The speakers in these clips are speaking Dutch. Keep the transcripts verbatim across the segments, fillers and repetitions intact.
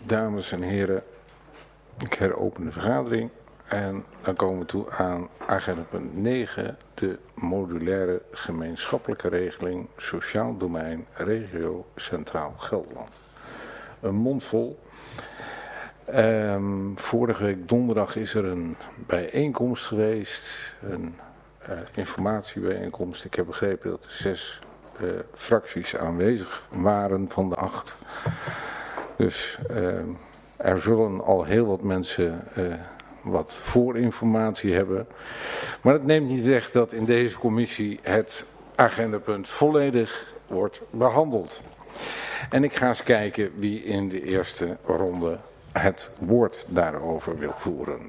Dames en heren, ik heropen de vergadering en dan komen we toe aan agenda punt negen, de modulaire gemeenschappelijke regeling sociaal domein regio Centraal Gelderland. Een mondvol. Um, vorige week donderdag is er een bijeenkomst geweest, een uh, informatiebijeenkomst. Ik heb begrepen dat er zes uh, fracties aanwezig waren van de acht. Dus uh, er zullen al heel wat mensen uh, wat voorinformatie hebben. Maar dat neemt niet weg dat in deze commissie het agendapunt volledig wordt behandeld. En ik ga eens kijken wie in de eerste ronde het woord daarover wil voeren.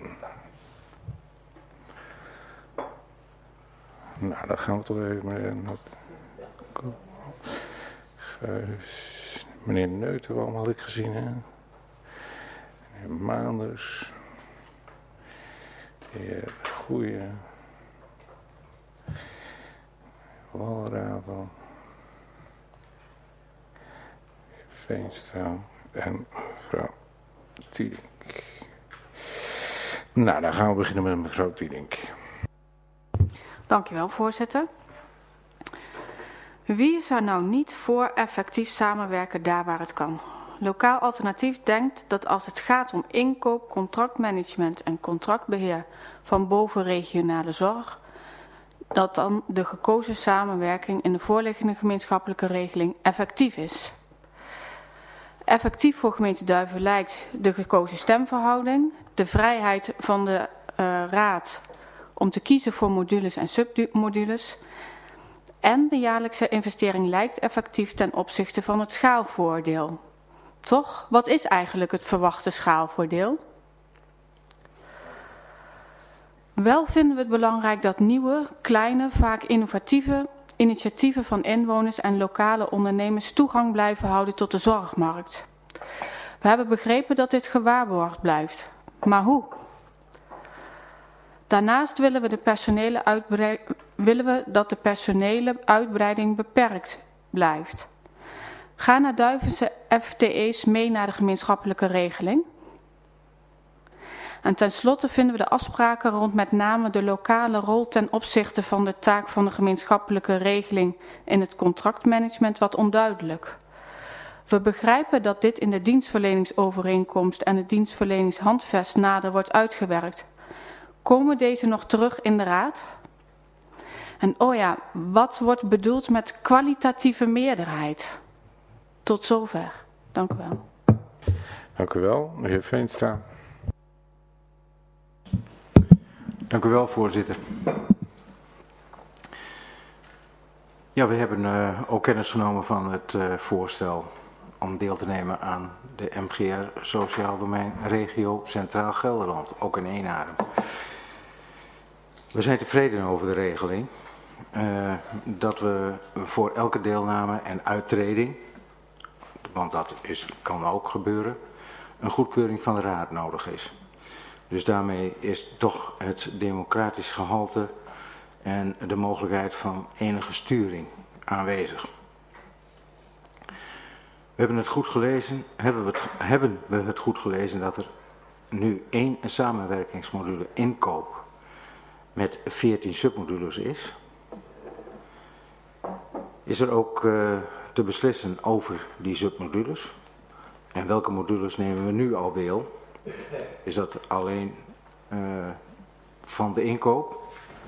Nou, dan gaan we toch even met meneer Neutenboom had ik gezien, hè? Meneer Maanders. De heer Goeie. Walraven. Veenstra en mevrouw Tiedink. Nou, dan gaan we beginnen met mevrouw Tiedink. Dankjewel, voorzitter. Wie is er nou niet voor effectief samenwerken daar waar het kan? Lokaal Alternatief denkt dat als het gaat om inkoop, contractmanagement en contractbeheer van bovenregionale zorg, dat dan de gekozen samenwerking in de voorliggende gemeenschappelijke regeling effectief is. Effectief voor gemeente Duiven lijkt de gekozen stemverhouding, de vrijheid van de uh, raad om te kiezen voor modules en submodules en de jaarlijkse investering lijkt effectief ten opzichte van het schaalvoordeel. Toch, wat is eigenlijk het verwachte schaalvoordeel? Wel vinden we het belangrijk dat nieuwe, kleine, vaak innovatieve initiatieven van inwoners en lokale ondernemers toegang blijven houden tot de zorgmarkt. We hebben begrepen dat dit gewaarborgd blijft. Maar hoe? Daarnaast willen we, de personele uitbrei- willen we dat de personele uitbreiding beperkt blijft. Gaan naar Duivense F T E's mee naar de gemeenschappelijke regeling? En tenslotte vinden we de afspraken rond met name de lokale rol ten opzichte van de taak van de gemeenschappelijke regeling in het contractmanagement wat onduidelijk. We begrijpen dat dit in de dienstverleningsovereenkomst en het dienstverleningshandvest nader wordt uitgewerkt. Komen deze nog terug in de raad? En oh ja, wat wordt bedoeld met kwalitatieve meerderheid? Tot zover. Dank u wel. Dank u wel, meneer Veenstra. Dank u wel, voorzitter. Ja, we hebben uh, ook kennis genomen van het uh, voorstel om deel te nemen aan de M G R Sociaal Domein Regio Centraal Gelderland, ook in één adem. We zijn tevreden over de regeling, uh, dat we voor elke deelname en uittreding, want dat is, kan ook gebeuren, een goedkeuring van de raad nodig is. Dus daarmee is toch het democratisch gehalte en de mogelijkheid van enige sturing aanwezig. We hebben het goed gelezen, hebben we het, hebben we het goed gelezen dat er nu één samenwerkingsmodule inkoop met veertien submodules is. Is er ook uh, te beslissen over die submodules? En welke modules nemen we nu al deel? Is dat alleen uh, van de inkoop?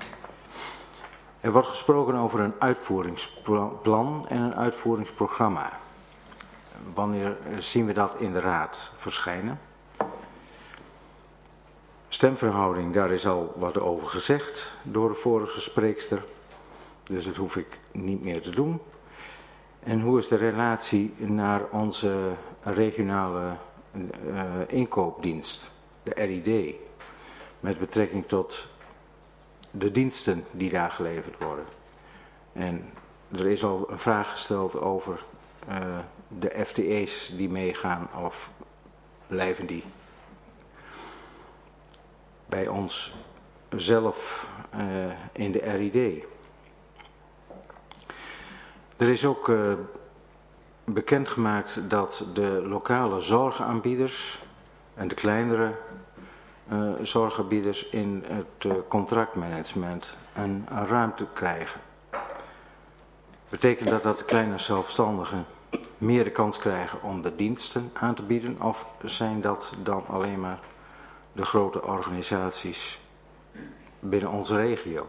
Er wordt gesproken over een uitvoeringsplan en een uitvoeringsprogramma. Wanneer zien we dat in de raad verschijnen? Stemverhouding, daar is al wat over gezegd door de vorige spreekster. Dus dat hoef ik niet meer te doen. En hoe is de relatie naar onze regionale uh, inkoopdienst, de R I D, met betrekking tot de diensten die daar geleverd worden? En er is al een vraag gesteld over uh, de F T E's die meegaan, of blijven die bij ons zelf uh, in de R I D? Er is ook uh, bekendgemaakt dat de lokale zorgaanbieders en de kleinere uh, zorgaanbieders in het uh, contractmanagement een, een ruimte krijgen. Betekent dat dat de kleine zelfstandigen meer de kans krijgen om de diensten aan te bieden, of zijn dat dan alleen maar de grote organisaties binnen onze regio?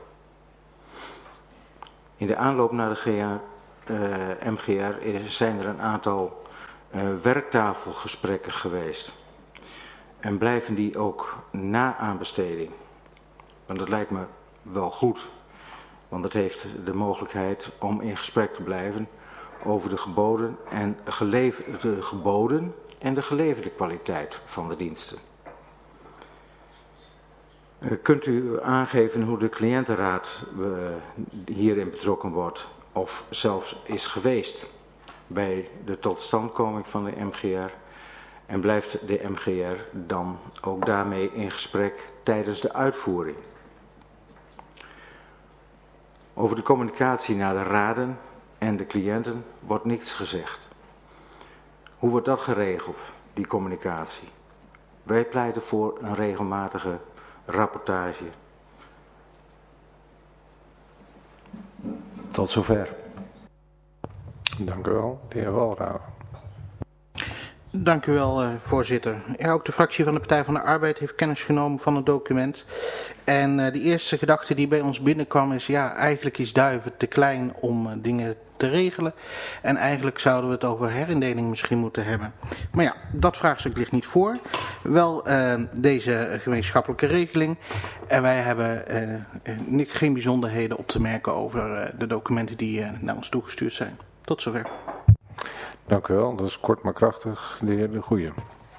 In de aanloop naar de G R, uh, M G R zijn er een aantal uh, werktafelgesprekken geweest. En blijven die ook na aanbesteding? Want dat lijkt me wel goed. Want het heeft de mogelijkheid om in gesprek te blijven over de geboden en, de geboden en de geleverde kwaliteit van de diensten. Uh, kunt u aangeven hoe de cliëntenraad uh, hierin betrokken wordt of zelfs is geweest bij de totstandkoming van de M G R? En blijft de M G R dan ook daarmee in gesprek tijdens de uitvoering? Over de communicatie naar de raden en de cliënten wordt niets gezegd. Hoe wordt dat geregeld, die communicatie? Wij pleiten voor een regelmatige rapportage. Tot zover. Dank u wel, de heer Walraven. Dank u wel, uh, voorzitter. Ja, ook de fractie van de Partij van de Arbeid heeft kennis genomen van het document. En uh, de eerste gedachte die bij ons binnenkwam is, ja, eigenlijk is Duiven te klein om uh, dingen te regelen. En eigenlijk zouden we het over herindeling misschien moeten hebben. Maar ja, dat vraagstuk ligt niet voor. Wel uh, deze gemeenschappelijke regeling. En wij hebben uh, geen bijzonderheden op te merken over uh, de documenten die uh, naar ons toegestuurd zijn. Tot zover. Dank u wel, dat is kort maar krachtig. De heer De Goeie.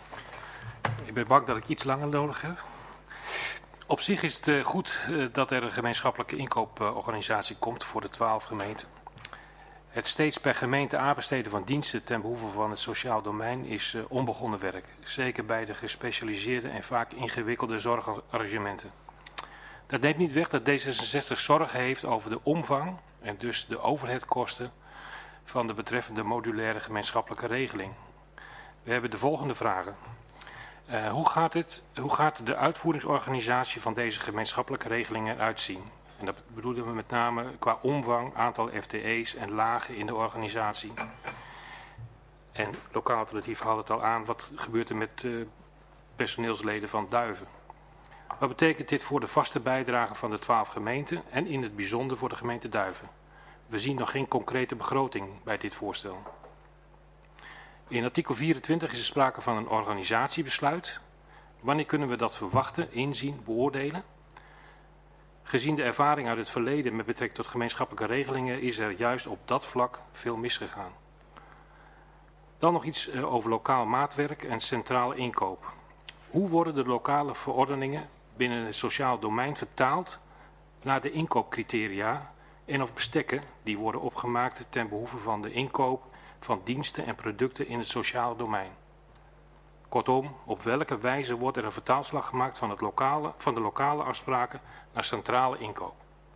Ik ben bang dat ik iets langer nodig heb. Op zich is het uh, goed uh, dat er een gemeenschappelijke inkooporganisatie komt voor de twaalf gemeenten. Het steeds per gemeente aanbesteden van diensten ten behoeve van het sociaal domein is uh, onbegonnen werk. Zeker bij de gespecialiseerde en vaak ingewikkelde zorgarrangementen. Dat neemt niet weg dat D zesenzestig zorgen heeft over de omvang en dus de overheadkosten van de betreffende modulaire gemeenschappelijke regeling. We hebben de volgende vragen. Uh, hoe, gaat het, hoe gaat de uitvoeringsorganisatie van deze gemeenschappelijke regelingen eruit zien? En dat bedoelen we met name qua omvang, aantal F T E's en lagen in de organisatie. En lokaal alternatief haalt het al aan, wat gebeurt er met uh, personeelsleden van Duiven? Wat betekent dit voor de vaste bijdrage van de twaalf gemeenten en in het bijzonder voor de gemeente Duiven? We zien nog geen concrete begroting bij dit voorstel. In artikel vierentwintig is er sprake van een organisatiebesluit. Wanneer kunnen we dat verwachten, inzien, beoordelen? Gezien de ervaring uit het verleden met betrekking tot gemeenschappelijke regelingen is er juist op dat vlak veel misgegaan. Dan nog iets over lokaal maatwerk en centrale inkoop. Hoe worden de lokale verordeningen binnen het sociaal domein vertaald naar de inkoopcriteria en of bestekken die worden opgemaakt ten behoeve van de inkoop van diensten en producten in het sociale domein? Kortom, op welke wijze wordt er een vertaalslag gemaakt van, het lokale, van de lokale afspraken naar centrale inkoop?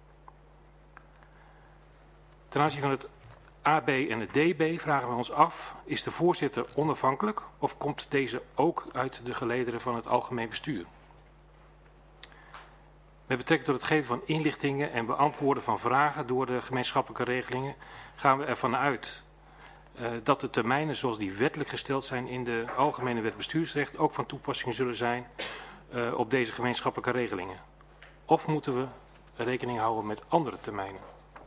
Ten aanzien van het A B en het D B vragen we ons af, is de voorzitter onafhankelijk of komt deze ook uit de gelederen van het algemeen bestuur? Met betrekking tot het geven van inlichtingen en beantwoorden van vragen door de gemeenschappelijke regelingen gaan we ervan uit uh, dat de termijnen zoals die wettelijk gesteld zijn in de Algemene Wet Bestuursrecht ook van toepassing zullen zijn uh, op deze gemeenschappelijke regelingen. Of moeten we rekening houden met andere termijnen?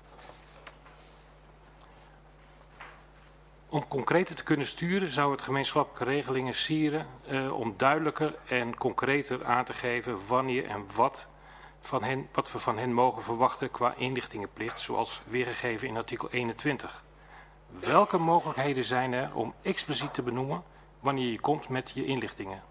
Om concreter te kunnen sturen zou het gemeenschappelijke regelingen sieren uh, om duidelijker en concreter aan te geven wanneer en wat Van hen, wat we van hen mogen verwachten qua inlichtingenplicht, zoals weergegeven in artikel eenentwintig. Welke mogelijkheden zijn er om expliciet te benoemen wanneer je komt met je inlichtingen?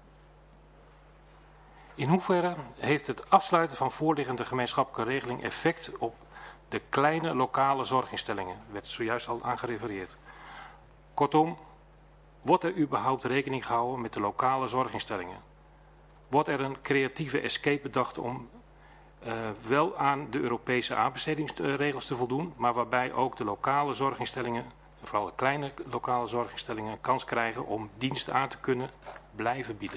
In hoeverre heeft het afsluiten van voorliggende gemeenschappelijke regeling effect op de kleine lokale zorginstellingen? Er werd zojuist al aan gerefereerd. Kortom, wordt er überhaupt rekening gehouden met de lokale zorginstellingen? Wordt er een creatieve escape bedacht om uh, wel aan de Europese aanbestedingsregels te voldoen, maar waarbij ook de lokale zorginstellingen vooral de kleine lokale zorginstellingen, een kans krijgen om diensten aan te kunnen blijven bieden.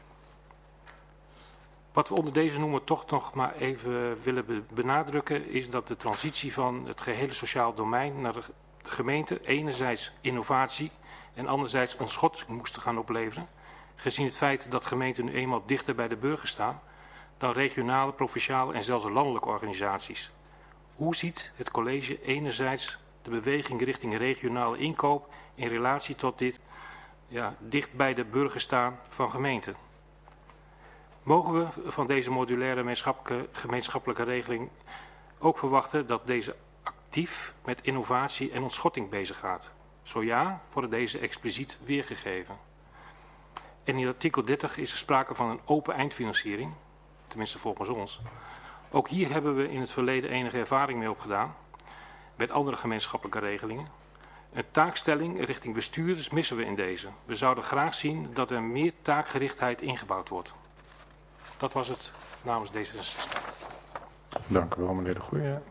Wat we onder deze noemer toch nog maar even willen benadrukken is dat de transitie van het gehele sociaal domein naar de gemeente enerzijds innovatie en anderzijds ontschotting moesten gaan opleveren, gezien het feit dat gemeenten nu eenmaal dichter bij de burger staan dan regionale, provinciale en zelfs landelijke organisaties. Hoe ziet het college enerzijds de beweging richting regionale inkoop in relatie tot dit ja, dicht bij de burger staan van gemeenten? Mogen we van deze modulaire gemeenschappelijke, gemeenschappelijke regeling ook verwachten dat deze actief met innovatie en ontschotting bezig gaat? Zo ja, worden deze expliciet weergegeven. En in artikel dertig is er sprake van een open eindfinanciering, tenminste volgens ons. Ook hier hebben we in het verleden enige ervaring mee opgedaan, met andere gemeenschappelijke regelingen. Een taakstelling richting bestuurders missen we in deze. We zouden graag zien dat er meer taakgerichtheid ingebouwd wordt. Dat was het namens D zesenzestig. Dank u wel, meneer De Goeie.